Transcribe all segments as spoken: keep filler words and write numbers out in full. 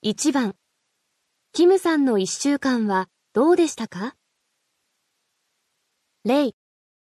いちばん、キムさんのいっしゅうかんはどうでしたか？例、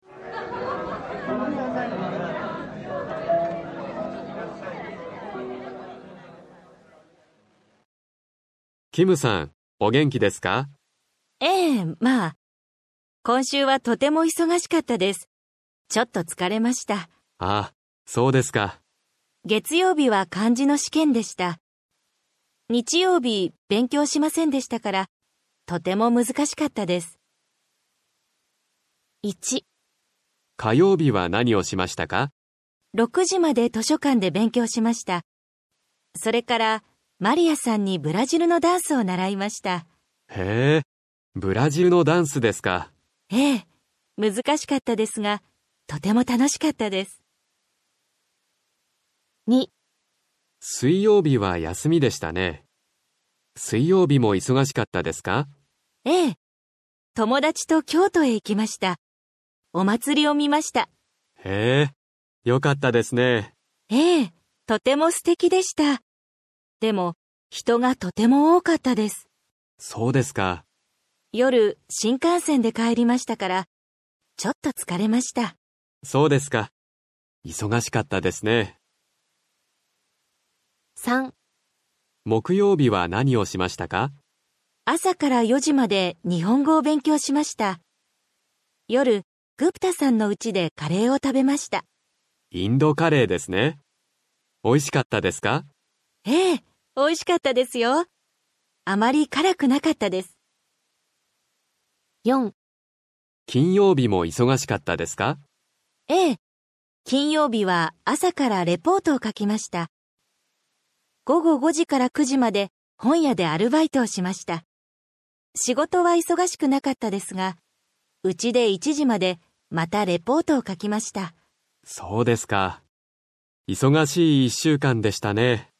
キムさん、お元気ですか？ ええ、まあ。今週はとても忙しかったです。ちょっと疲れました。 ああ、そうですか。 月曜日は漢字の試験でした。日曜日、勉強しませんでしたから、とても難しかったです。 いち、 火曜日は何をしましたか？ ろくじまで図書館で勉強しました。それから、マリアさんにブラジルのダンスを習いました。 へえ、ブラジルのダンスですか。 ええ、難しかったですが、とても楽しかったです。 に、 水曜日は休みでしたね。水曜日も忙しかったですか？ ええ、友達と京都へ行きました。お祭りを見ました。 へえ、よかったですね。 ええ、とても素敵でした。でも、人がとても多かったです。 そうですか。 夜、新幹線で帰りましたから、ちょっと疲れました。 そうですか。忙しかったですね。 さん、 木曜日は何をしましたか？ 朝からよじまで日本語を勉強しました。夜、グプタさんの家でカレーを食べました。 インドカレーですね。美味しかったですか？ ええ、美味しかったですよ。あまり辛くなかったです。 よん、 金曜日も忙しかったですか？ ええ、金曜日は朝からレポートを書きました。午後ごじからくじまで本屋でアルバイトをしました。仕事は忙しくなかったですが、うちでいちじまでまたレポートを書きました。 そうですか。忙しい一週間でしたね。